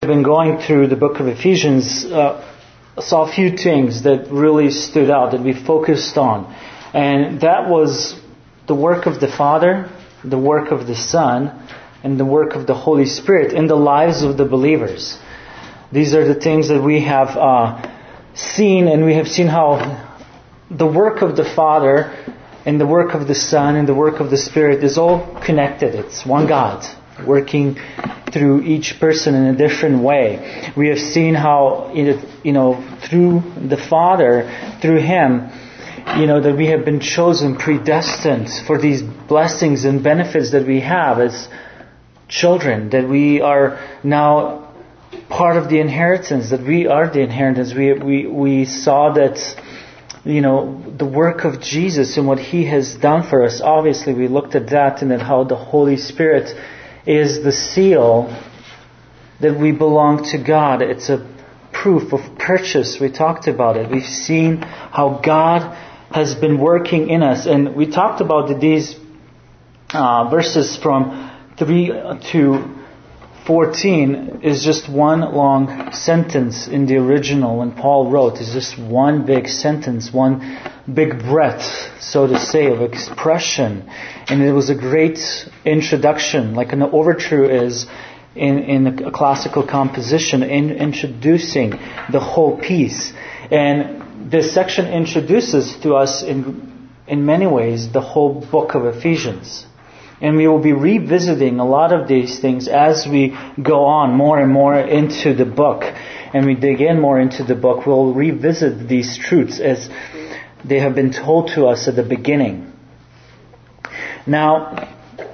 been going through the book of Ephesians, saw a few things that really stood out, that we focused on. And that was the work of the Father, the work of the Son, and the work of the Holy Spirit in the lives of the believers. These are the things that we have seen, and we have seen how the work of the Father and the work of the Son and the work of the Spirit is all connected. It's one God working through each person in a different way. We have seen how, through the Father, through Him, that we have been chosen, predestined for these blessings and benefits that we have as children, that we are now part of the inheritance, that we are the inheritance. We saw that, the work of Jesus and what He has done for us. Obviously, we looked at that and at how the Holy Spirit is the seal that we belong to God. It's a proof of purchase. We talked about it. We've seen how God has been working in us. And we talked about these verses from 3 to 14 is just one long sentence in the original when Paul wrote. It's just one big sentence, one big breath, so to say, of expression. And it was a great introduction, like an overture is in a classical composition, in introducing the whole piece. And this section introduces to us in many ways the whole book of Ephesians. And we will be revisiting a lot of these things as we go on more and more into the book. And we dig in more into the book. We'll revisit these truths as they have been told to us at the beginning. Now,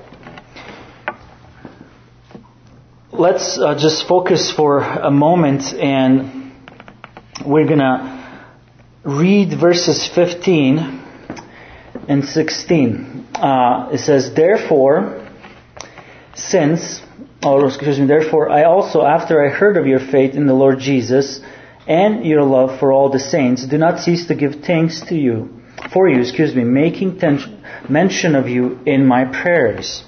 let's just focus for a moment, and we're going to read verses 15 and 16. It says, Therefore I also, after I heard of your faith in the Lord Jesus and your love for all the saints, do not cease to give thanks for you, making mention of you in my prayers.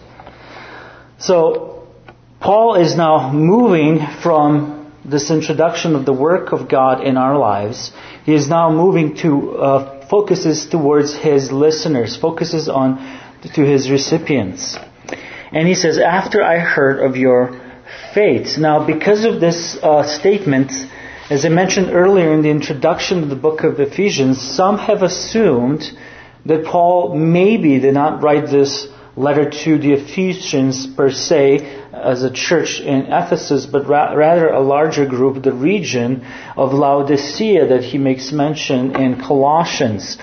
So, Paul is now moving from this introduction of the work of God in our lives. He is now moving to focuses towards his listeners, focuses on to his recipients. And he says, after I heard of your faith. Now, because of this statement, as I mentioned earlier in the introduction to the book of Ephesians, some have assumed that Paul maybe did not write this letter to the Ephesians per se as a church in Ephesus, but rather a larger group, the region of Laodicea that he makes mention in Colossians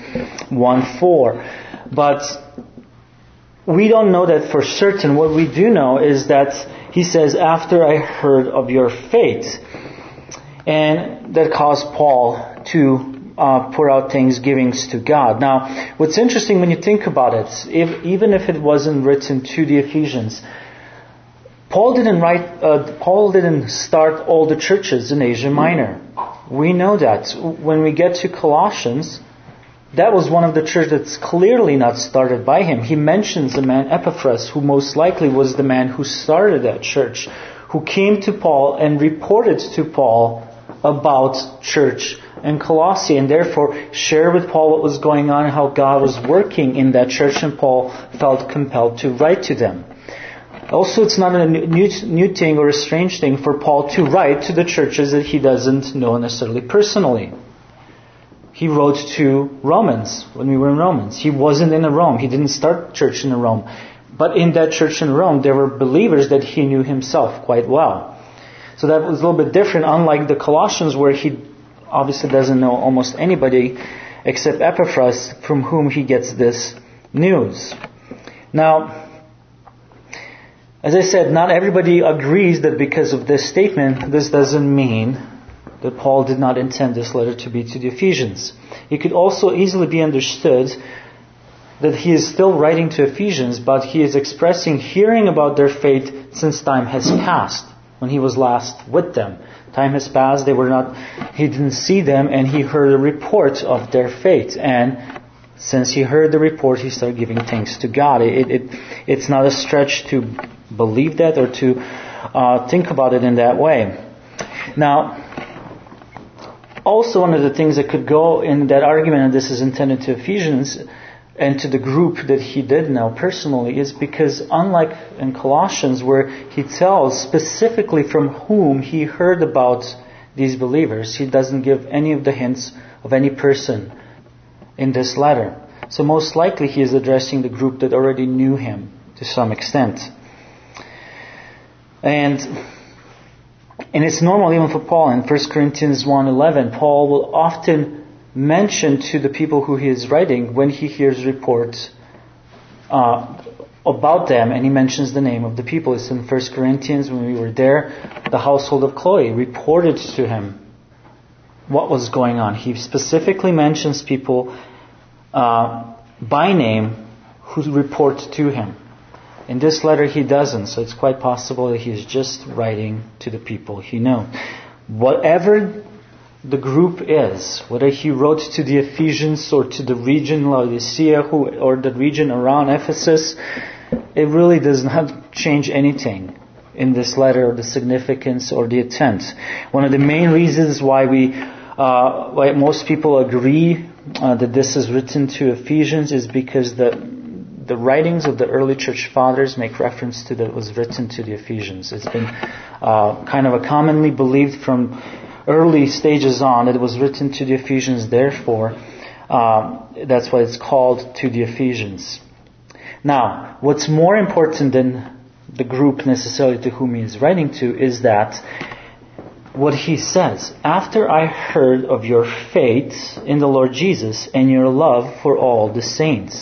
1:4. But we don't know that for certain. What we do know is that he says, after I heard of your faith. And that caused Paul to pour out thanksgivings to God. Now, what's interesting when you think about it, even if it wasn't written to the Ephesians, Paul didn't start all the churches in Asia Minor. We know that. When we get to Colossians, that was one of the churches that's clearly not started by him. He mentions a man, Epaphras, who most likely was the man who started that church, who came to Paul and reported to Paul about church in Colossae, and therefore shared with Paul what was going on and how God was working in that church, and Paul felt compelled to write to them. Also, it's not a new thing or a strange thing for Paul to write to the churches that he doesn't know necessarily personally. He wrote to Romans when we were in Romans. He wasn't in Rome. He didn't start church in Rome. But in that church in Rome, there were believers that he knew himself quite well. So that was a little bit different, unlike the Colossians, where he obviously doesn't know almost anybody except Epaphras, from whom he gets this news. Now, as I said, not everybody agrees that because of this statement, this doesn't mean that Paul did not intend this letter to be to the Ephesians. It could also easily be understood that he is still writing to Ephesians, but he is expressing hearing about their faith since time has passed, when he was last with them. Time has passed, he didn't see them, and he heard a report of their faith. And since he heard the report, he started giving thanks to God. It's not a stretch to believe that or to think about it in that way. Now, also one of the things that could go in that argument, and this is intended to Ephesians and to the group that he did know personally, is because unlike in Colossians where he tells specifically from whom he heard about these believers, he doesn't give any of the hints of any person in this letter. So most likely he is addressing the group that already knew him to some extent. And it's normal even for Paul. In 1 Corinthians 1:11, Paul will often mention to the people who he is writing when he hears reports about them, and he mentions the name of the people. It's in 1 Corinthians when we were there, the household of Chloe reported to him what was going on. He specifically mentions people by name who report to him. In this letter he doesn't, so it's quite possible that he is just writing to the people he knows. Whatever the group is, whether he wrote to the Ephesians or to the region Laodicea or the region around Ephesus, it really does not change anything in this letter or the significance or the intent. One of the main reasons why why most people agree that this is written to Ephesians is because the writings of the early church fathers make reference to that it was written to the Ephesians. It's been kind of a commonly believed from early stages on that it was written to the Ephesians. Therefore, that's why it's called to the Ephesians. Now, what's more important than the group necessarily to whom he is writing to is that what he says, after I heard of your faith in the Lord Jesus and your love for all the saints.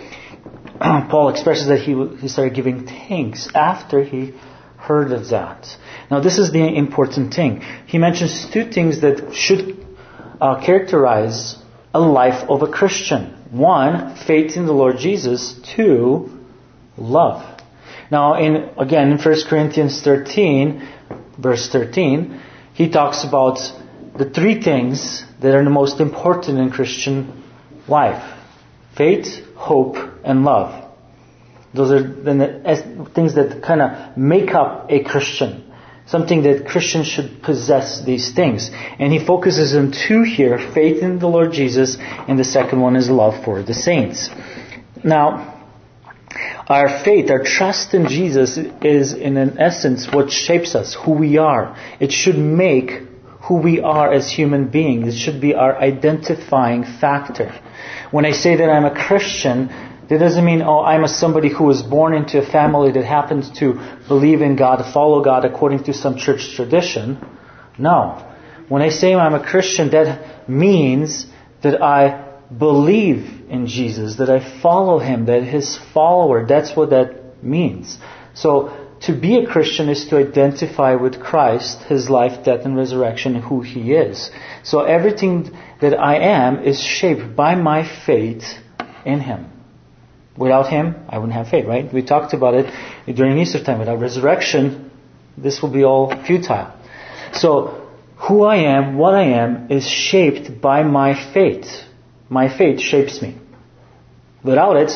Paul expresses that he started giving thanks after he heard of that. Now this is the important thing. He mentions two things that should characterize a life of a Christian. One, faith in the Lord Jesus. Two, love. Now in 1 Corinthians 13, verse 13, he talks about the three things that are the most important in Christian life. Faith, hope, and love. Those are the things that kind of make up a Christian. Something that Christians should possess these things. And he focuses on two here, faith in the Lord Jesus, and the second one is love for the saints. Now, our faith, our trust in Jesus is in an essence what shapes us, who we are. It should make who we are as human beings. It should be our identifying factor. When I say that I'm a Christian, that doesn't mean, I'm somebody who was born into a family that happens to believe in God, follow God according to some church tradition. No. When I say I'm a Christian, that means that I believe in Jesus, that I follow Him, that His follower. That's what that means. So, to be a Christian is to identify with Christ, His life, death, and resurrection, and who He is. So everything that I am is shaped by my faith in Him. Without Him, I wouldn't have faith, right? We talked about it during Easter time. Without resurrection, this will be all futile. So, who I am, what I am, is shaped by my faith. My faith shapes me. Without it,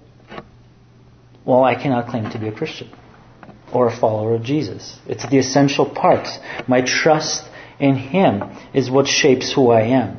I cannot claim to be a Christian or a follower of Jesus. It's the essential part. My trust in Him is what shapes who I am.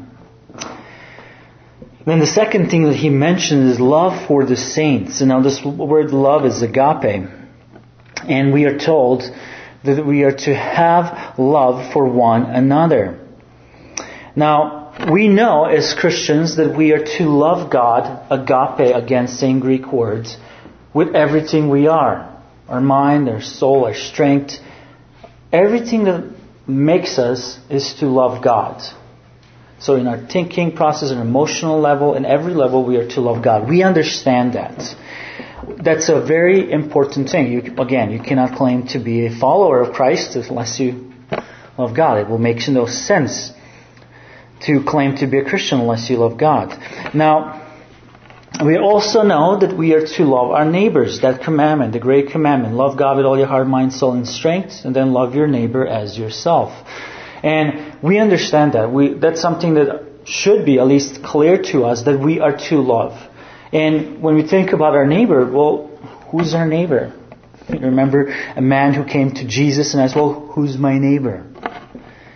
Then the second thing that he mentions is love for the saints. And now this word love is agape. And we are told that we are to have love for one another. Now, we know as Christians that we are to love God, agape, again, same Greek words, with everything we are. Our mind, our soul, our strength. Everything that makes us is to love God. So in our thinking process, and emotional level, in every level, we are to love God. We understand that. That's a very important thing. You cannot claim to be a follower of Christ unless you love God. It will make no sense to claim to be a Christian unless you love God. Now, we also know that we are to love our neighbors. That commandment, the great commandment. Love God with all your heart, mind, soul, and strength. And then love your neighbor as yourself. And we understand that. That's something that should be at least clear to us, that we are to love. And when we think about our neighbor, who's our neighbor? You remember a man who came to Jesus and asked, who's my neighbor?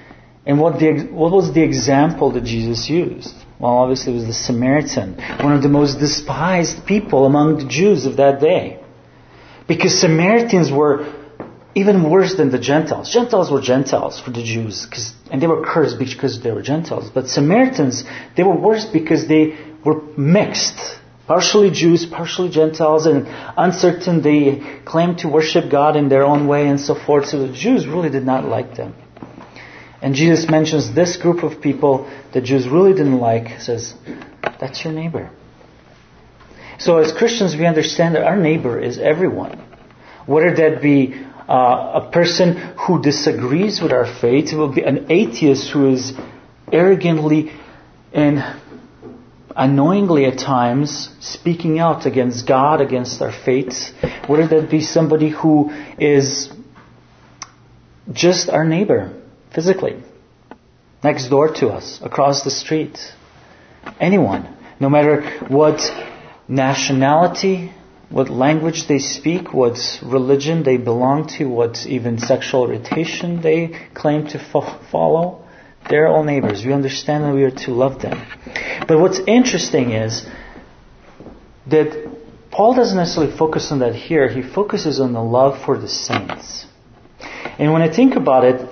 And what was the example that Jesus used? Well, obviously it was the Samaritan, one of the most despised people among the Jews of that day. Because Samaritans were even worse than the Gentiles. Gentiles were Gentiles for the Jews, and they were cursed because they were Gentiles. But Samaritans, they were worse because they were mixed. Partially Jews, partially Gentiles, and uncertain. They claimed to worship God in their own way and so forth. So the Jews really did not like them. And Jesus mentions this group of people the Jews really didn't like. He says, that's your neighbor. So as Christians, we understand that our neighbor is everyone. Whether that be a person who disagrees with our faith, it will be an atheist who is arrogantly and annoyingly at times speaking out against God, against our faith. Whether that be somebody who is just our neighbor, physically, next door to us, across the street. Anyone, no matter what nationality, what language they speak, what religion they belong to, what even sexual orientation they claim to follow, they're all neighbors. We understand that we are to love them. But what's interesting is that Paul doesn't necessarily focus on that here. He focuses on the love for the saints. And when I think about it,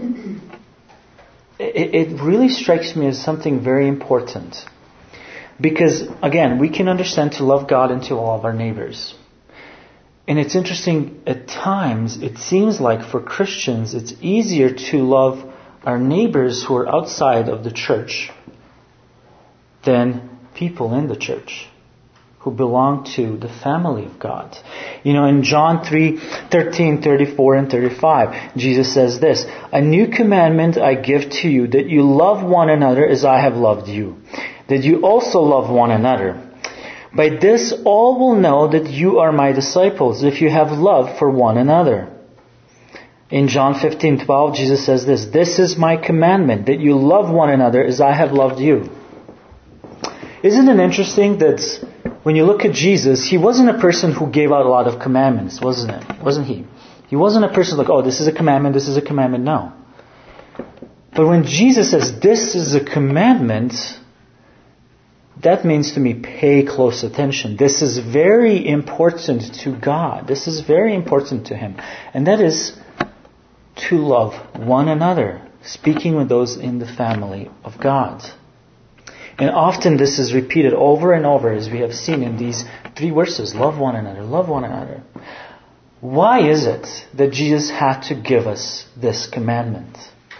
it really strikes me as something very important. Because, again, we can understand to love God and to love our neighbors. And it's interesting, at times, it seems like for Christians, it's easier to love our neighbors who are outside of the church than people in the church who belong to the family of God. In John 3:13, 34, and 35, Jesus says this, "A new commandment I give to you, that you love one another as I have loved you, that you also love one another. By this all will know that you are my disciples, if you have love for one another." In John 15:12, Jesus says this, "This is my commandment, that you love one another as I have loved you." Isn't it interesting that when you look at Jesus, He wasn't a person who gave out a lot of commandments, wasn't He? He wasn't a person like, oh, this is a commandment, this is a commandment. No. But when Jesus says, this is a commandment, that means to me, pay close attention. This is very important to God. This is very important to Him. And that is to love one another, speaking with those in the family of God. And often this is repeated over and over, as we have seen in these 3 verses. Love one another, love one another. Why is it that Jesus had to give us this commandment?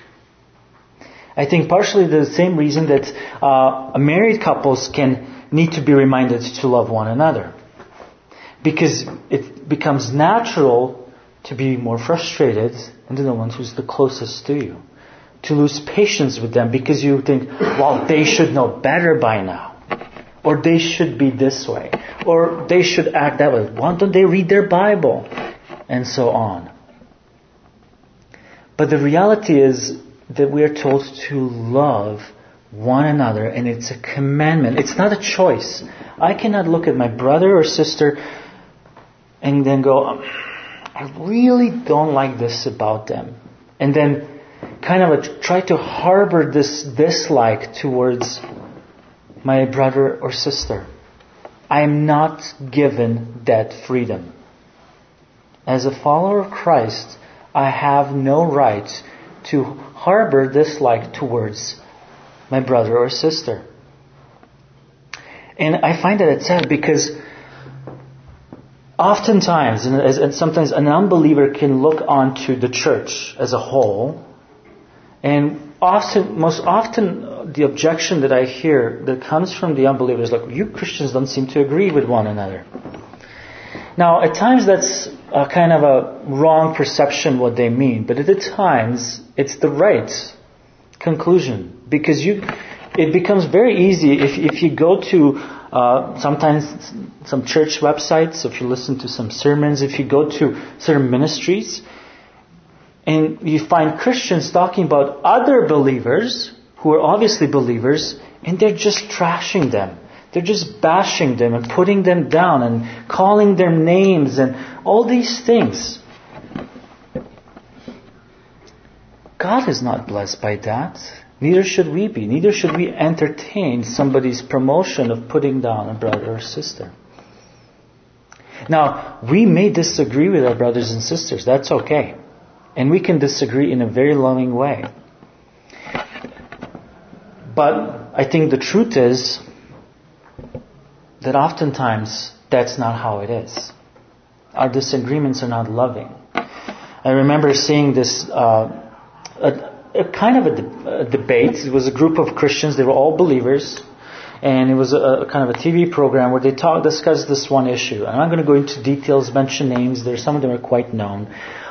I think partially the same reason that married couples can need to be reminded to love one another. Because it becomes natural to be more frustrated into the one who's the closest to you. To lose patience with them because you think, well, they should know better by now. Or they should be this way. Or they should act that way. Why don't they read their Bible? And so on. But the reality is that we are told to love one another, and it's a commandment. It's not a choice. I cannot look at my brother or sister and then go, I really don't like this about them. And then kind of try to harbor this dislike towards my brother or sister. I am not given that freedom. As a follower of Christ, I have no right to harbor dislike towards my brother or sister. And I find that it's sad because oftentimes, and sometimes an unbeliever can look onto the church as a whole, and most often the objection that I hear that comes from the unbeliever is like, you Christians don't seem to agree with one another. Now, at times that's a kind of a wrong perception what they mean, but at times it's the right conclusion, because it becomes very easy if you go to sometimes some church websites, if you listen to some sermons, if you go to certain ministries, and you find Christians talking about other believers who are obviously believers, and they're just trashing them. They're just bashing them and putting them down and calling their names and all these things. God is not blessed by that. Neither should we be. Neither should we entertain somebody's promotion of putting down a brother or sister. Now, we may disagree with our brothers and sisters. That's okay. And we can disagree in a very loving way. But I think the truth is that oftentimes that's not how it is. Our disagreements are not loving. I remember seeing this, a kind of a debate. It was a group of Christians. They were all believers. And it was a kind of a TV program where they discussed this one issue. I'm not going to go into details, mention names. Some of them are quite known.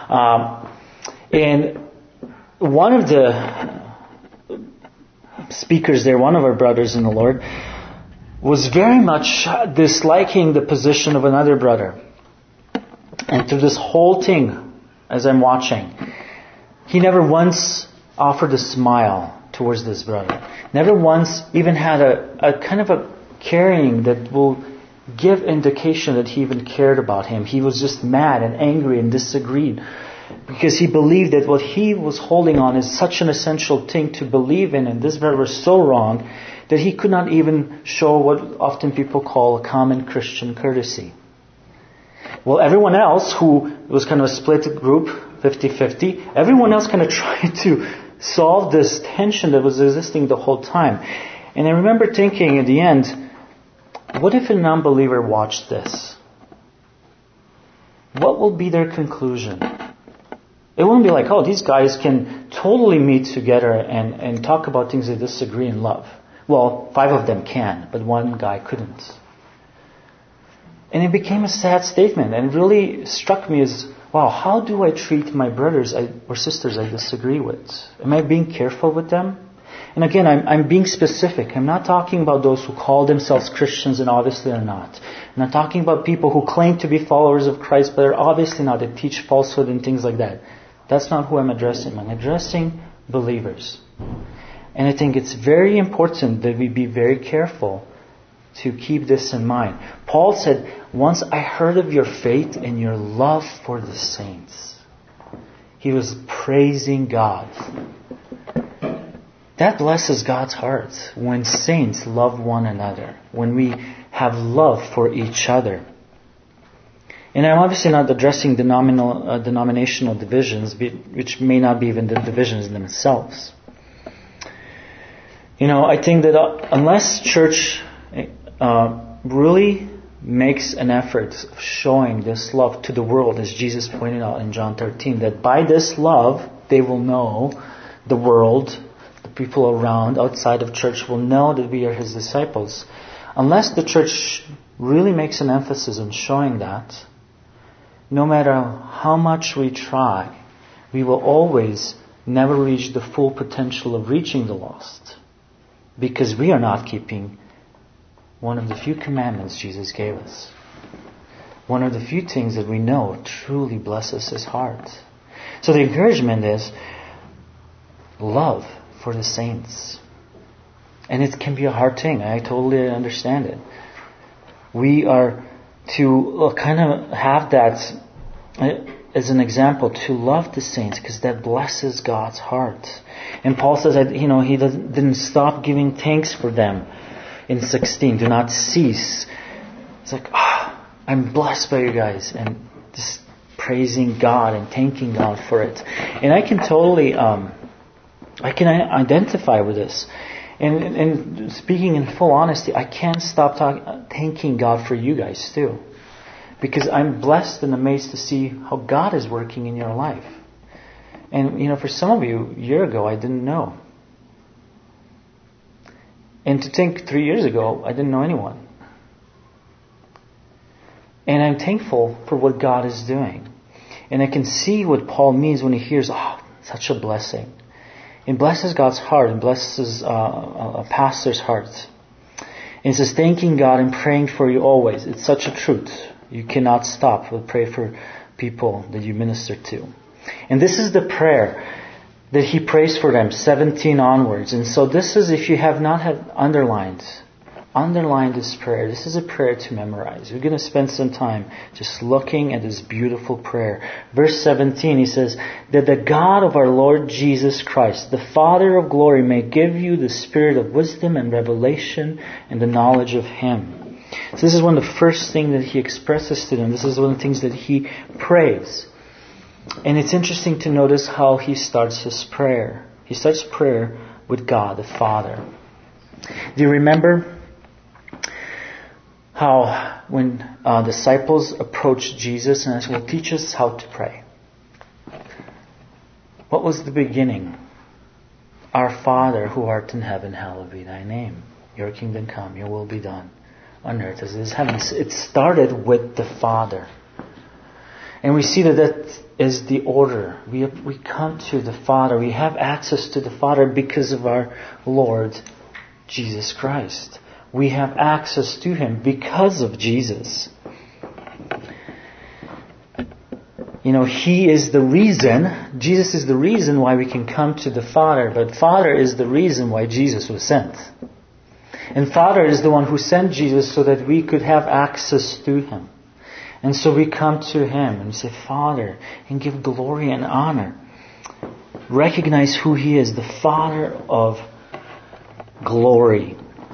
And one of the speakers there, one of our brothers in the Lord, was very much disliking the position of another brother. And through this whole thing, as I'm watching, he never once offered a smile towards this brother. Never once even had a kind of a caring that will give indication that he even cared about him. He was just mad and angry and disagreed because he believed that what he was holding on is such an essential thing to believe in, and this brother was so wrong that he could not even show what often people call a common Christian courtesy. Well, everyone else who was kind of a split group, 50-50, everyone else kind of tried to solve this tension that was existing the whole time. And I remember thinking at the end, what if a non-believer watched this? What will be their conclusion? It wouldn't be like, oh, these guys can totally meet together and talk about things they disagree in love. Well, 5 of them can, but one guy couldn't. And it became a sad statement, and it really struck me as, wow, how do I treat my brothers or sisters I disagree with? Am I being careful with them? And again, I'm being specific. I'm not talking about those who call themselves Christians and obviously are not. I'm not talking about people who claim to be followers of Christ but are obviously not. They teach falsehood and things like that. That's not who I'm addressing. I'm addressing believers. And I think it's very important that we be very careful to keep this in mind. Paul said, once I heard of your faith and your love for the saints. He was praising God. That blesses God's heart when saints love one another, when we have love for each other. And I'm obviously not addressing denominational divisions, which may not be even the divisions in themselves. I think that unless church really makes an effort of showing this love to the world, as Jesus pointed out in John 13, that by this love they will know, the world, the people around, outside of church will know that we are His disciples. Unless the church really makes an emphasis on showing that, no matter how much we try, we will always never reach the full potential of reaching the lost, because we are not keeping one of the few commandments Jesus gave us. One of the few things that we know truly blesses His heart. So the encouragement is love for the saints. And it can be a hard thing. I totally understand it. We are to kind of have that as an example, to love the saints, because that blesses God's heart. And Paul says that, he didn't stop giving thanks for them. In 16, do not cease. It's like, I'm blessed by you guys, and just praising God and thanking God for it. And I can totally, I can identify with this. And speaking in full honesty, I can't stop thanking God for you guys too, because I'm blessed and amazed to see how God is working in your life. And for some of you, a year ago, I didn't know. And to think 3 years ago, I didn't know anyone. And I'm thankful for what God is doing. And I can see what Paul means when he hears, such a blessing. It blesses God's heart and blesses a pastor's heart. And it says, thanking God and praying for you always. It's such a truth. You cannot stop but pray for people that you minister to. And this is the prayer that he prays for them, 17 onwards. And so this is, if you have not had underlined underline this prayer. This is a prayer to memorize. We're going to spend some time just looking at this beautiful prayer. Verse 17, he says, that the God of our Lord Jesus Christ, the Father of glory, may give you the spirit of wisdom and revelation and the knowledge of Him. So this is one of the first things that he expresses to them. This is one of the things that he prays. And it's interesting to notice how he starts his prayer. He starts prayer with God, the Father. Do you remember how when disciples approached Jesus and asked, well, teach us how to pray? What was the beginning? Our Father who art in heaven, hallowed be thy name. Your kingdom come, your will be done on earth as it is in heaven. It started with the Father. And we see that is the order. We come to the Father. We have access to the Father because of our Lord Jesus Christ. We have access to Him because of Jesus. You know, He is the reason, Jesus is the reason why we can come to the Father, but Father is the reason why Jesus was sent. And Father is the one who sent Jesus so that we could have access to Him. And so we come to Him and say, Father, and give glory and honor. Recognize who He is, the Father of glory.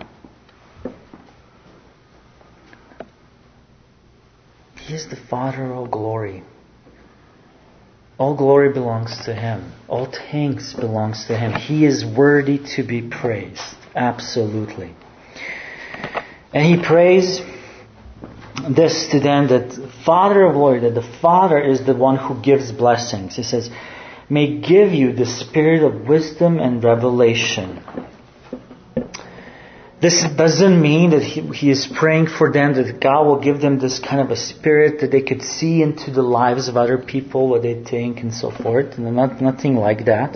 He is the Father of glory. All glory belongs to Him. All thanks belongs to Him. He is worthy to be praised. Absolutely. And he prays this to them, that Father of glory, that the Father is the one who gives blessings. He says, may give you the spirit of wisdom and revelation. This doesn't mean that he is praying for them that God will give them this kind of a spirit that they could see into the lives of other people, what they think and so forth. And nothing like that.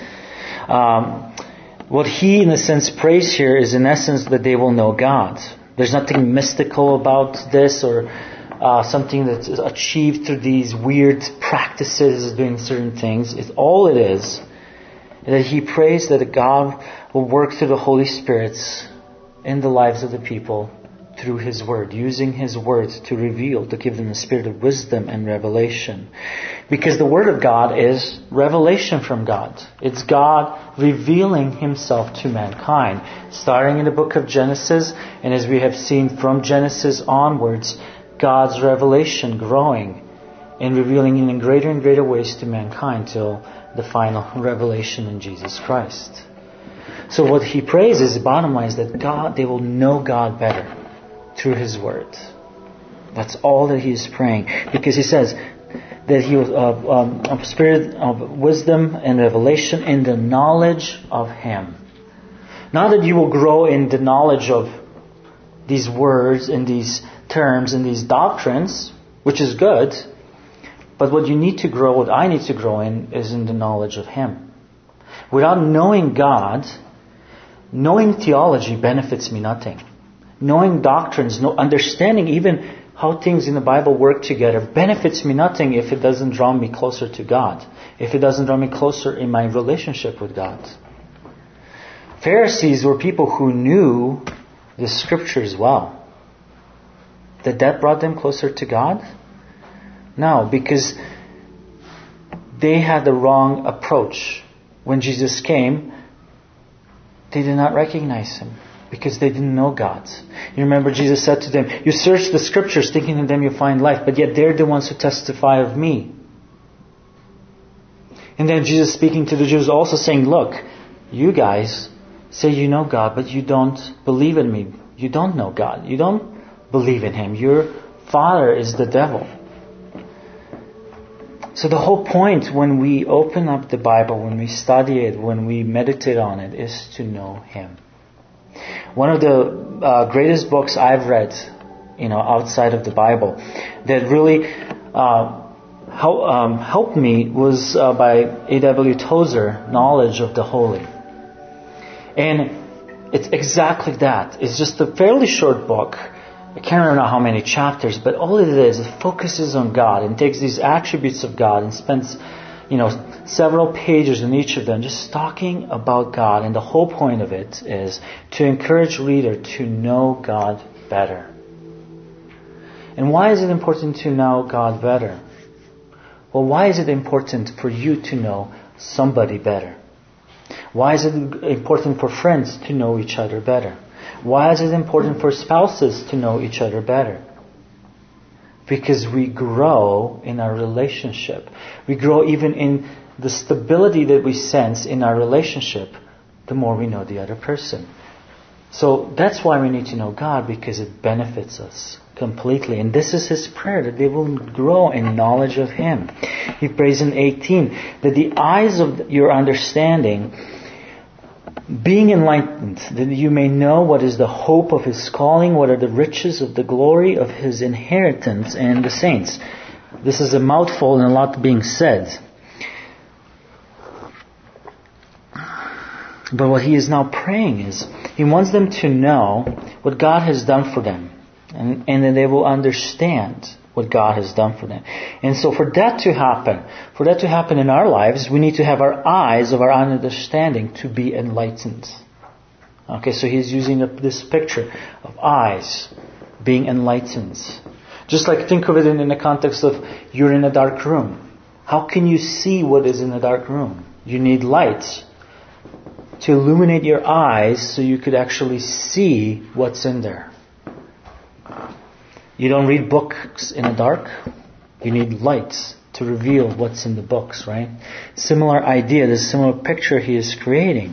What he, in a sense, prays here is in essence that they will know God. There's nothing mystical about this or something that's achieved through these weird practices, doing certain things. All it is that he prays that God will work through the Holy Spirit in the lives of the people through His Word, using His Word to reveal, to give them the spirit of wisdom and revelation. Because the Word of God is revelation from God. It's God revealing Himself to mankind. Starting in the book of Genesis, and as we have seen from Genesis onwards, God's revelation growing and revealing in greater and greater ways to mankind till the final revelation in Jesus Christ. So what he prays is, the bottom line is that they will know God better through His Word. That's all that he is praying. Because he says that he was a spirit of wisdom and revelation in the knowledge of Him. Not that you will grow in the knowledge of these words and these terms and these doctrines, which is good. But what you need to grow, what I need to grow in, is in the knowledge of Him. Without knowing God, knowing theology benefits me nothing. Knowing doctrines, understanding even how things in the Bible work together benefits me nothing if it doesn't draw me closer to God. If it doesn't draw me closer in my relationship with God. Pharisees were people who knew the Scriptures well. Did that brought them closer to God? No, because they had the wrong approach. When Jesus came, they did not recognize Him because they didn't know God. You remember Jesus said to them, you search the Scriptures thinking in them you find life, but yet they're the ones who testify of me. And then Jesus speaking to the Jews also saying, look, you guys say you know God, but you don't believe in me. You don't know God. You don't believe in Him. Your father is the devil. So the whole point when we open up the Bible, when we study it, when we meditate on it, is to know Him. One of the greatest books I've read, outside of the Bible, that really helped me was by A.W. Tozer, Knowledge of the Holy. And it's exactly that. It's just a fairly short book. I can't remember how many chapters, but all it is, it focuses on God and takes these attributes of God and spends, several pages in each of them just talking about God. And the whole point of it is to encourage reader to know God better. And why is it important to know God better? Well, why is it important for you to know somebody better? Why is it important for friends to know each other better? Why is it important for spouses to know each other better? Because we grow in our relationship. We grow even in the stability that we sense in our relationship the more we know the other person. So that's why we need to know God, because it benefits us completely. And this is His prayer, that they will grow in knowledge of Him. He prays in 18 that the eyes of your understanding being enlightened, that you may know what is the hope of His calling, what are the riches of the glory of His inheritance in the saints. This is a mouthful and a lot being said. But what he is now praying is, he wants them to know what God has done for them. And then they will understand what God has done for them. And so for that to happen in our lives, we need to have our eyes of our understanding to be enlightened. Okay, so he's using this picture of eyes being enlightened. Just like think of it in the context of you're in a dark room. How can you see what is in a dark room? You need lights to illuminate your eyes so you could actually see what's in there. You don't read books in the dark. You need lights to reveal what's in the books, right? Similar idea, this similar picture he is creating.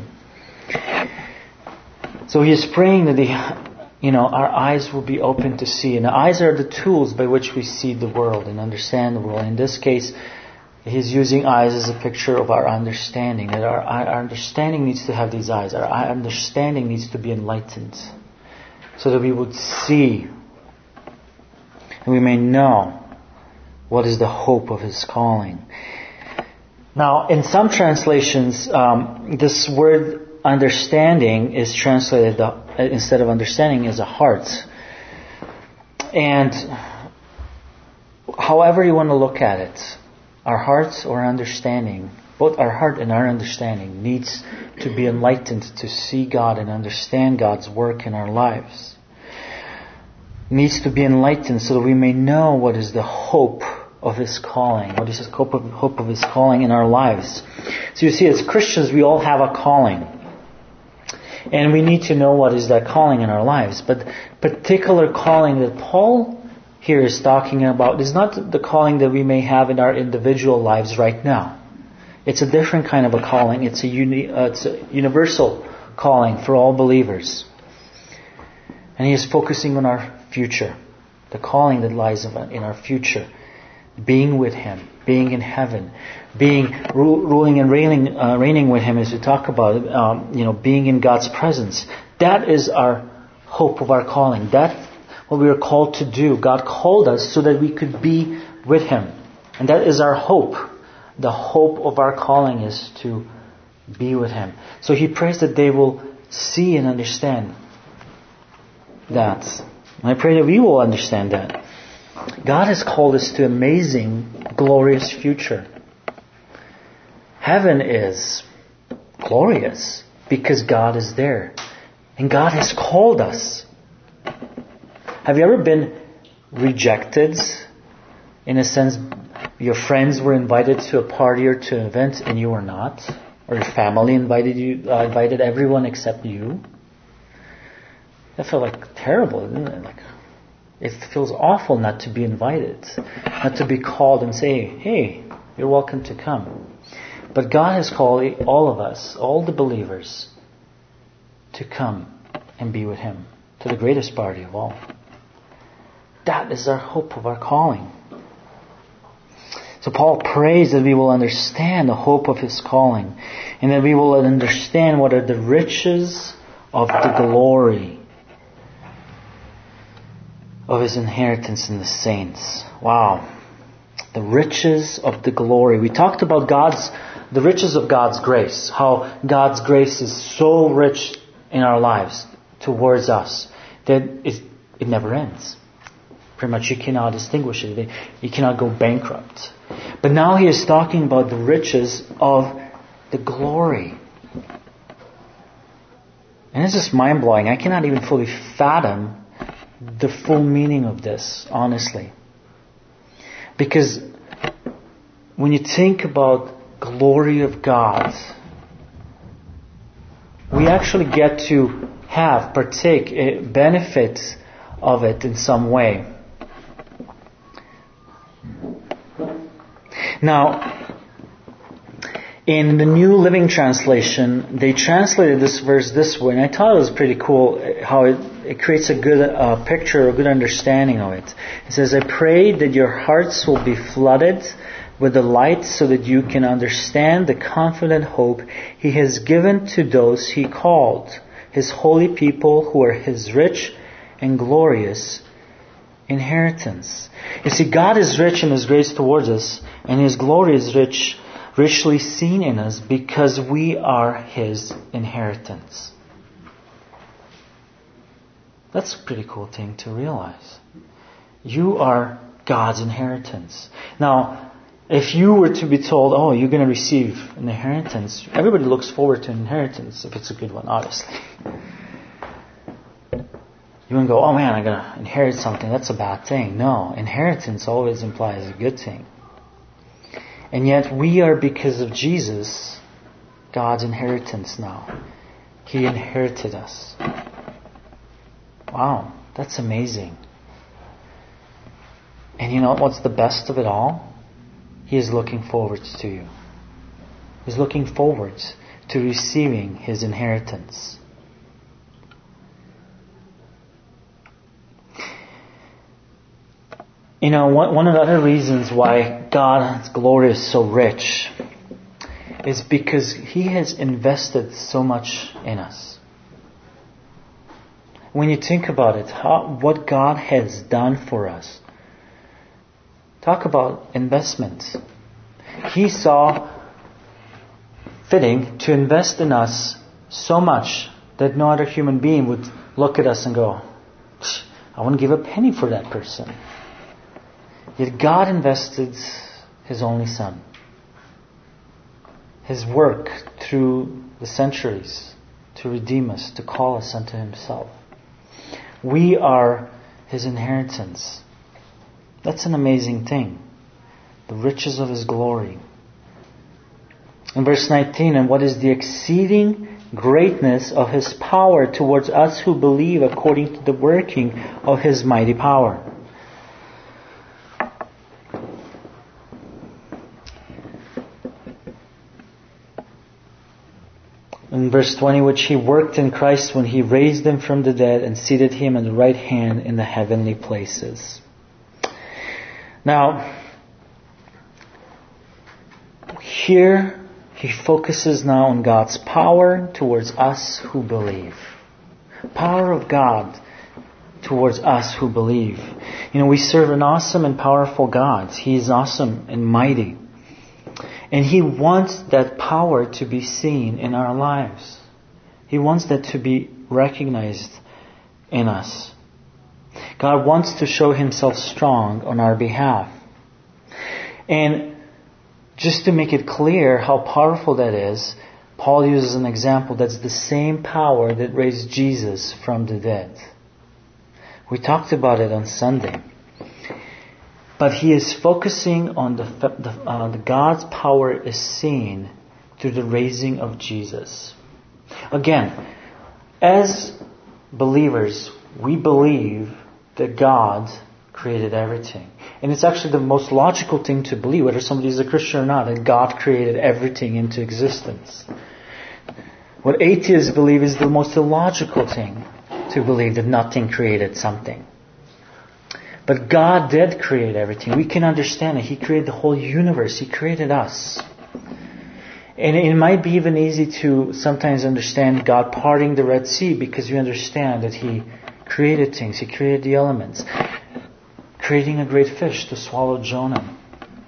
So he is praying that our eyes will be open to see. And the eyes are the tools by which we see the world and understand the world. In this case, he's using eyes as a picture of our understanding. That our understanding needs to have these eyes. Our understanding needs to be enlightened. So that we would see and we may know what is the hope of His calling. Now, in some translations, this word understanding is translated, instead of understanding, as a heart. And however you want to look at it, our hearts or understanding, both our heart and our understanding needs to be enlightened to see God and understand God's work in our lives. Needs to be enlightened so that we may know what is the hope of His calling. What is the hope of His calling in our lives? So you see, as Christians, we all have a calling. And we need to know what is that calling in our lives. But particular calling that Paul here is talking about is not the calling that we may have in our individual lives right now. It's a different kind of a calling. It's a universal calling for all believers. And he is focusing on our future. The calling that lies in our future. Being with Him. Being in heaven. Being ruling and reigning with Him, as we talk about. Being in God's presence. That is our hope of our calling. That's what we are called to do. God called us so that we could be with Him. And that is our hope. The hope of our calling is to be with Him. So he prays that they will see and understand that. And I pray that we will understand that. God has called us to amazing, glorious future. Heaven is glorious because God is there. And God has called us. Have you ever been rejected? In a sense, your friends were invited to a party or to an event and you were not? Or your family invited everyone except you? That felt like terrible, didn't it? It feels awful not to be invited, not to be called and say, hey, you're welcome to come. But God has called all of us, all the believers, to come and be with Him, to the greatest party of all. That is our hope of our calling. So Paul prays that we will understand the hope of his calling, and that we will understand what are the riches of the glory of his inheritance in the saints. Wow. The riches of the glory. We talked about the riches of God's grace. How God's grace is so rich in our lives towards us that it never ends. Pretty much you cannot distinguish it. You cannot go bankrupt. But now he is talking about the riches of the glory. And this is mind-blowing. I cannot even fully fathom the full meaning of this, honestly. Because when you think about glory of God, we actually get to partake, benefit of it in some way. Now, in the New Living Translation, they translated this verse this way, and I thought it was pretty cool how it creates a good picture, a good understanding of it. It says, I pray that your hearts will be flooded with the light so that you can understand the confident hope He has given to those He called, His holy people who are His rich and glorious inheritance. You see, God is rich in His grace towards us, and His glory is richly seen in us because we are His inheritance. That's a pretty cool thing to realize. You are God's inheritance. Now, if you were to be told, oh, you're going to receive an inheritance, everybody looks forward to an inheritance, if it's a good one, obviously. You wouldn't go, oh man, I'm going to inherit something, that's a bad thing. No, inheritance always implies a good thing. And yet we are, because of Jesus, God's inheritance now. He inherited us. Wow, that's amazing. And you know what's the best of it all? He is looking forward to you. He's looking forward to receiving His inheritance. You know, one of the other reasons why God's glory is so rich is because He has invested so much in us. When you think about it, what God has done for us, talk about investment. He saw fitting to invest in us so much that no other human being would look at us and go, I wouldn't give a penny for that person. Yet God invested His only Son. His work through the centuries to redeem us, to call us unto Himself. We are His inheritance. That's an amazing thing. The riches of His glory. In verse 19, and what is the exceeding greatness of His power towards us who believe according to the working of His mighty power. In verse 20, which He worked in Christ when He raised Him from the dead and seated Him at the right hand in the heavenly places. Now, here he focuses now on God's power towards us who believe. Power of God towards us who believe. You know, we serve an awesome and powerful God. He is awesome and mighty. And He wants that power to be seen in our lives. He wants that to be recognized in us. God wants to show Himself strong on our behalf. And just to make it clear how powerful that is, Paul uses an example that's the same power that raised Jesus from the dead. We talked about it on Sunday. But he is focusing on the God's power is seen through the raising of Jesus. Again, as believers, we believe that God created everything. And it's actually the most logical thing to believe, whether somebody is a Christian or not, that God created everything into existence. What atheists believe is the most illogical thing to believe, that nothing created something. But God did create everything. We can understand it. He created the whole universe. He created us. And it might be even easy to sometimes understand God parting the Red Sea, because we understand that He created things. He created the elements. Creating a great fish to swallow Jonah.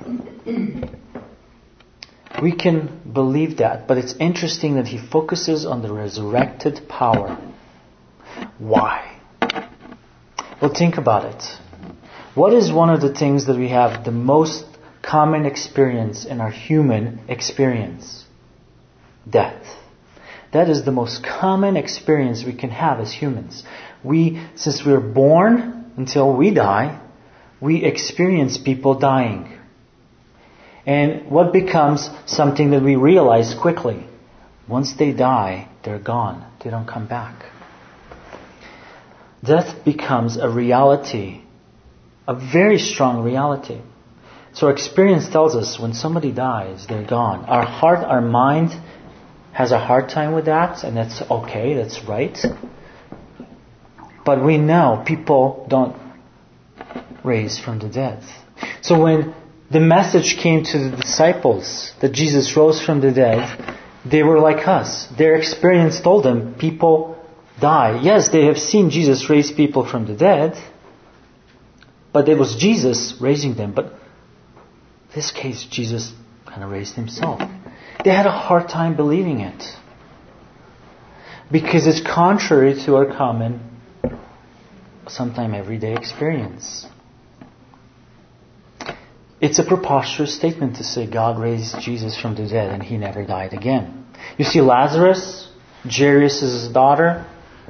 We can believe that, but it's interesting that He focuses on the resurrected power. Why? Well, think about it. What is one of the things that we have the most common experience in our human experience. Death. That is the most common experience we can have as humans. Since we're born until we die, we experience people dying. And what becomes something that we realize quickly? Once they die, they're gone. They don't come back. Death becomes a reality, a very strong reality. So our experience tells us when somebody dies, they're gone. Our heart, our mind has a hard time with that, and that's okay, that's right. But we know people don't raise from the dead. So when the message came to the disciples that Jesus rose from the dead, they were like us. Their experience told them people die. Yes, they have seen Jesus raise people from the dead, but it was Jesus raising them. But in this case, Jesus kind of raised himself. They had a hard time believing it because it's contrary to our common, sometimes everyday experience. It's a preposterous statement to say God raised Jesus from the dead and he never died again. You see Lazarus, Jairus' daughter,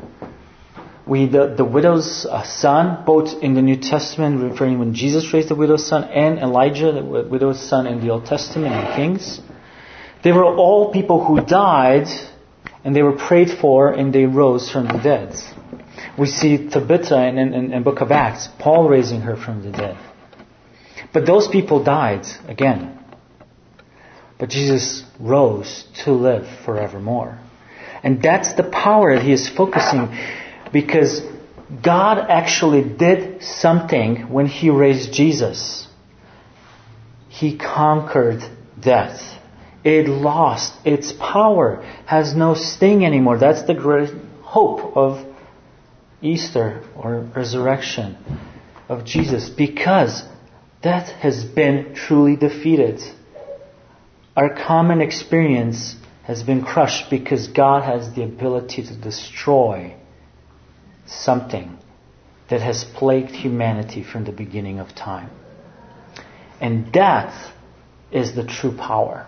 the widow's son, both in the New Testament referring when Jesus raised the widow's son, and Elijah, the widow's son in the Old Testament in Kings. They were all people who died and they were prayed for and they rose from the dead. We see Tabitha in Book of Acts, Paul raising her from the dead. But those people died again. But Jesus rose to live forevermore. And that's the power that he is focusing, because God actually did something when he raised Jesus. He conquered death. It lost its power, has no sting anymore. That's the great hope of Easter or resurrection of Jesus, because death has been truly defeated. Our common experience has been crushed because God has the ability to destroy something that has plagued humanity from the beginning of time. And death is the true power,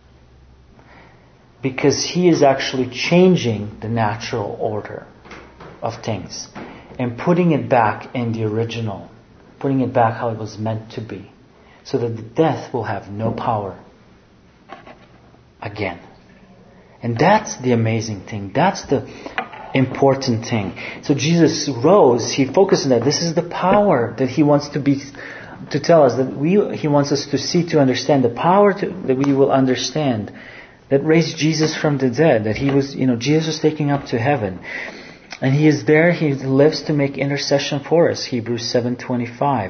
because he is actually changing the natural order of things and putting it back in the original, putting it back how it was meant to be, so that the death will have no power again. And that's the amazing thing. That's the important thing. So Jesus rose. He focused on that. This is the power that he wants to tell us, that he wants us to see, to understand the power that we will understand, that raised Jesus from the dead, that he was, Jesus was taken up to heaven. And he is there, he lives to make intercession for us, Hebrews 7:25.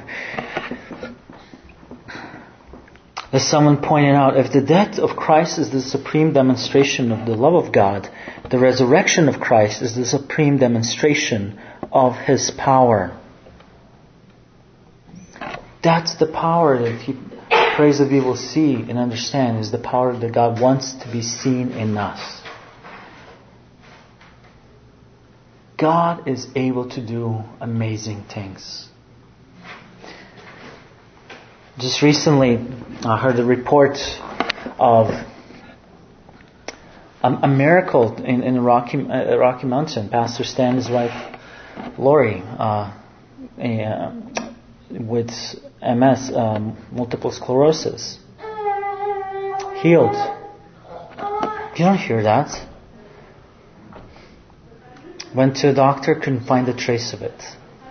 As someone pointed out, if the death of Christ is the supreme demonstration of the love of God, the resurrection of Christ is the supreme demonstration of his power. That's the power that he prays that we will see and understand, is the power that God wants to be seen in us. God is able to do amazing things. Just recently, I heard a report of a miracle in Rocky Mountain. Pastor Stan and his wife, Lori, with MS, multiple sclerosis, healed. You don't hear that. Went to a doctor, couldn't find a trace of it.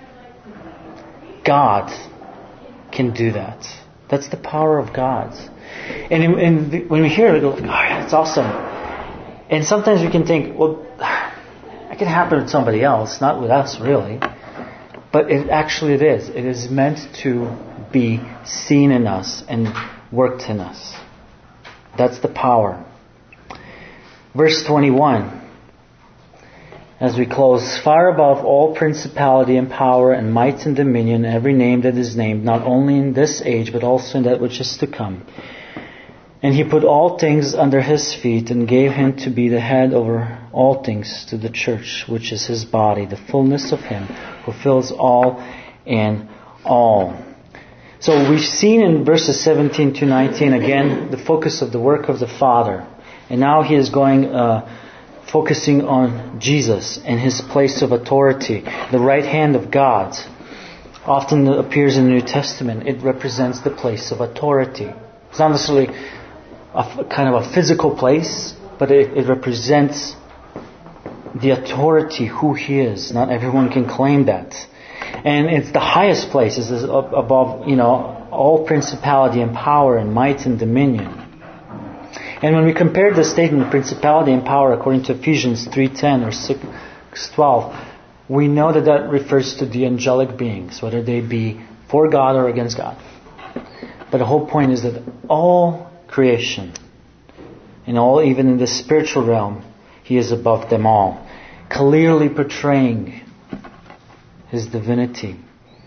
God can do that. That's the power of God. And when we hear it, we go, oh, that's awesome. And sometimes we can think, well, it can happen with somebody else, not with us really. But it is. It is meant to be seen in us and worked in us. That's the power. Verse 21. As we close, far above all principality and power and might and dominion, every name that is named, not only in this age, but also in that which is to come. And he put all things under his feet and gave him to be the head over all things to the church, which is his body, the fullness of him who fills all in all. So we've seen in verses 17 to 19 again the focus of the work of the Father. And now he is going, focusing on Jesus and his place of authority, the right hand of God. Often appears in the New Testament. It represents the place of authority. It's not necessarily a kind of a physical place, but it represents the authority, who he is. Not everyone can claim that. And it's the highest place. It's above, all principality and power and might and dominion. And when we compare the statement of principality and power according to Ephesians 3:10 or 6:12, we know that refers to the angelic beings, whether they be for God or against God. But the whole point is that all creation, and all, even in the spiritual realm, he is above them all, clearly portraying his divinity.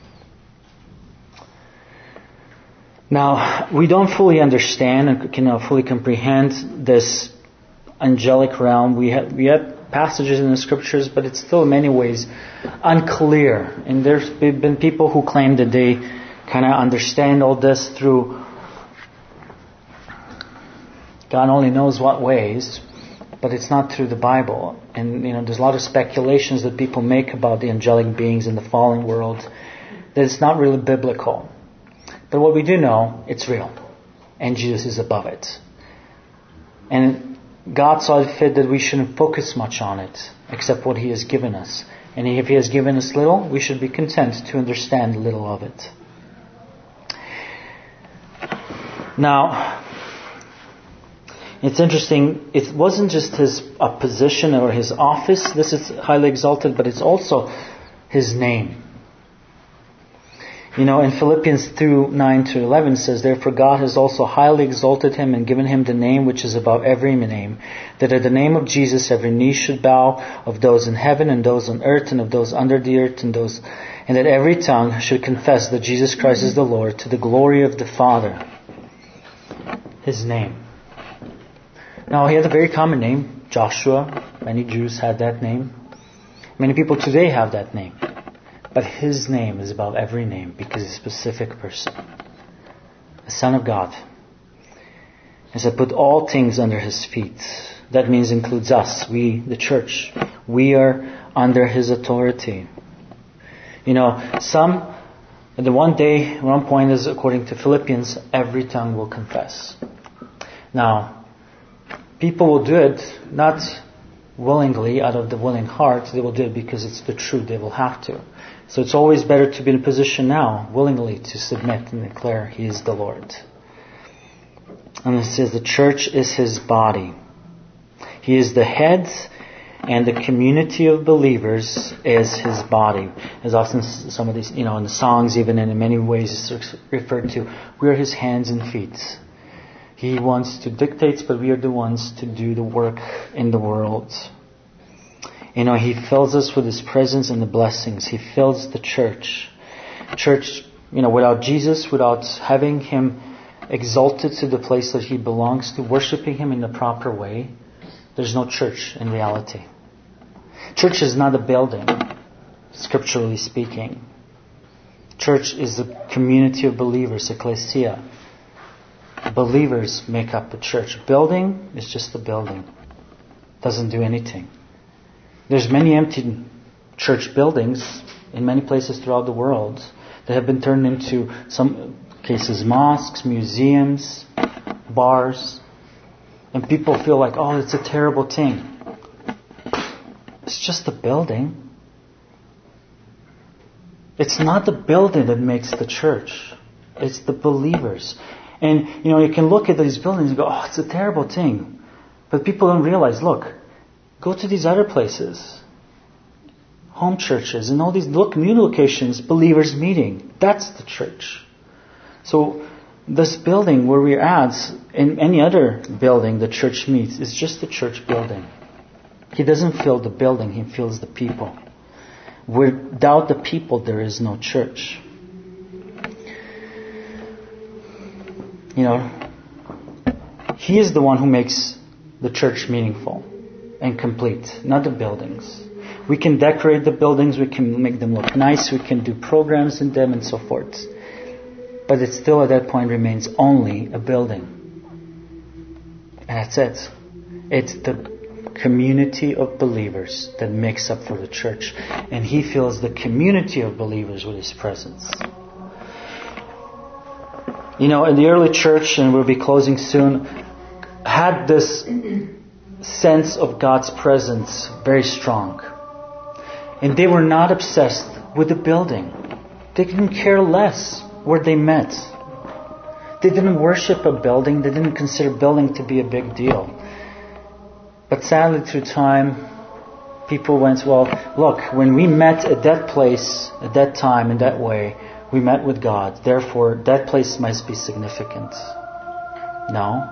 Now, we don't fully understand and cannot fully comprehend this angelic realm. We have passages in the scriptures, but it's still in many ways unclear. And there's been people who claim that they kind of understand all this through God only knows what ways, but it's not through the Bible. And there's a lot of speculations that people make about the angelic beings in the fallen world that it's not really biblical. But what we do know, it's real. And Jesus is above it. And God saw it fit that we shouldn't focus much on it, except what he has given us. And if he has given us little, we should be content to understand little of it. Now, it's interesting, it wasn't just his position or his office, this is highly exalted, but it's also his name. In Philippians 2:9-11 says, "Therefore God has also highly exalted him and given him the name which is above every name, that at the name of Jesus every knee should bow, of those in heaven and those on earth and of those under the earth, and that every tongue should confess that Jesus Christ is the Lord, to the glory of the Father." His name. Now, he had a very common name, Joshua. Many Jews had that name. Many people today have that name. But his name is above every name because he's a specific person. The Son of God. He said, put all things under his feet. That means includes us, we, the church. We are under his authority. One point is, according to Philippians, every tongue will confess. Now, people will do it not willingly, out of the willing heart. They will do it because it's the truth. They will have to. So it's always better to be in a position now, willingly, to submit and declare he is the Lord. And it says the church is his body. He is the head, and the community of believers is his body. As often some of these, in the songs, even in many ways, it's referred to, we are his hands and feet. He wants to dictate, but we are the ones to do the work in the world. He fills us with his presence and the blessings. He fills the church. Church, without Jesus, without having him exalted to the place that he belongs to, worshiping him in the proper way, there's no church in reality. Church is not a building, scripturally speaking. Church is a community of believers, ecclesia. Believers make up a church. Building is just a building. Doesn't do anything. There's many empty church buildings in many places throughout the world that have been turned into, some cases, mosques, museums, bars. And people feel like, oh, it's a terrible thing. It's just a building. It's not the building that makes the church. It's the believers. And, you can look at these buildings and go, oh, it's a terrible thing. But people don't realize, look, go to these other places. Home churches and all these new locations, believers meeting. That's the church. So this building where we're at, in any other building the church meets, is just a church building. He doesn't fill the building, he fills the people. Without the people, there is no church. He is the one who makes the church meaningful and complete, not the buildings. We can decorate the buildings, we can make them look nice, we can do programs in them and so forth. But it still at that point remains only a building. And that's it. It's the community of believers that makes up for the church. And He fills the community of believers with His presence. In the early church, and we'll be closing soon, had this sense of God's presence very strong. And they were not obsessed with the building. They didn't care less where they met. They didn't worship a building. They didn't consider building to be a big deal. But sadly, through time, people went, well, look, when we met at that place, at that time, in that way, we met with God. Therefore, that place must be significant. No.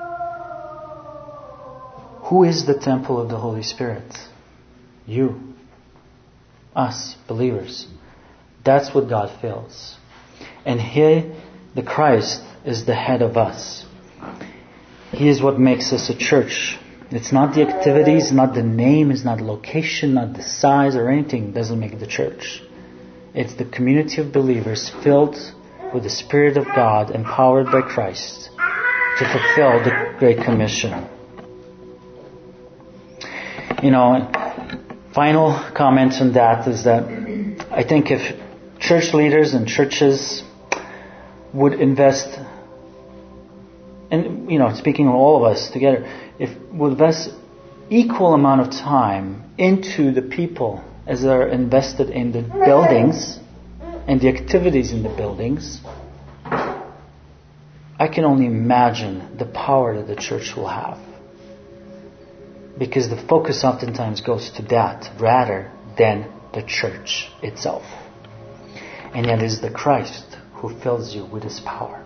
Who is the temple of the Holy Spirit? You. Us, believers. That's what God fills. And He, the Christ, is the head of us. He is what makes us a church. It's not the activities, not the name, it's not the location, not the size or anything that doesn't make the church. It's the community of believers filled with the Spirit of God, empowered by Christ to fulfill the Great Commission. Final comment on that is that I think if church leaders and churches would invest, and speaking of all of us together, if would invest equal amount of time into the people as they are invested in the buildings and the activities in the buildings, I can only imagine the power that the church will have. Because the focus oftentimes goes to that rather than the church itself. And yet it is the Christ who fills you with His power.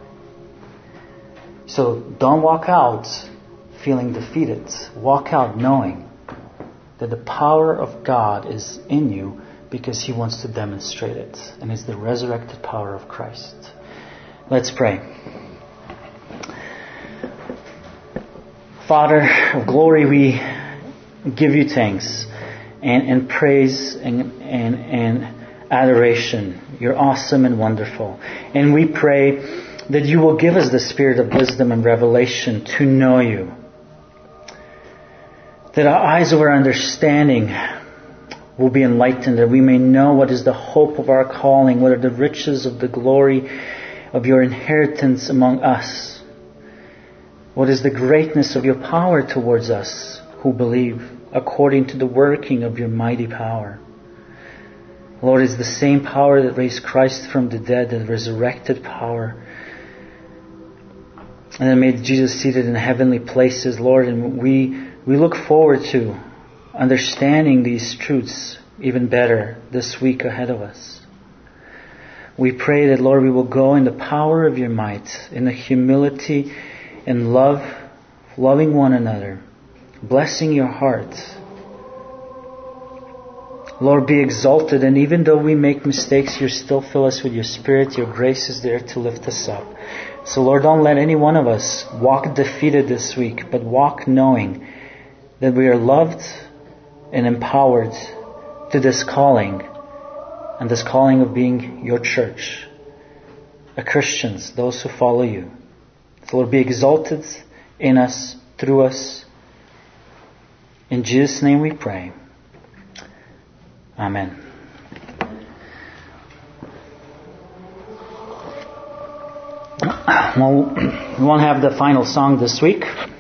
So don't walk out feeling defeated. Walk out knowing that the power of God is in you because He wants to demonstrate it. And it's the resurrected power of Christ. Let's pray. Father of glory, we give You thanks and praise and adoration. You're awesome and wonderful. And we pray that You will give us the spirit of wisdom and revelation to know You. That our eyes of our understanding will be enlightened, that we may know what is the hope of our calling, what are the riches of the glory of Your inheritance among us. What is the greatness of Your power towards us who believe, according to the working of Your mighty power. Lord, it's the same power that raised Christ from the dead, the resurrected power, and that made Jesus seated in heavenly places, Lord. And we look forward to understanding these truths even better this week ahead of us. We pray that, Lord, we will go in the power of Your might, in the humility and love, loving one another, blessing Your heart. Lord, be exalted, and even though we make mistakes, You still fill us with Your Spirit. Your grace is there to lift us up. So Lord, don't let any one of us walk defeated this week, but walk knowing that we are loved and empowered to this calling, and this calling of being Your church, Christians, those who follow You. So Lord, be exalted in us, through us. In Jesus' name we pray. Amen. Well, we won't have the final song this week.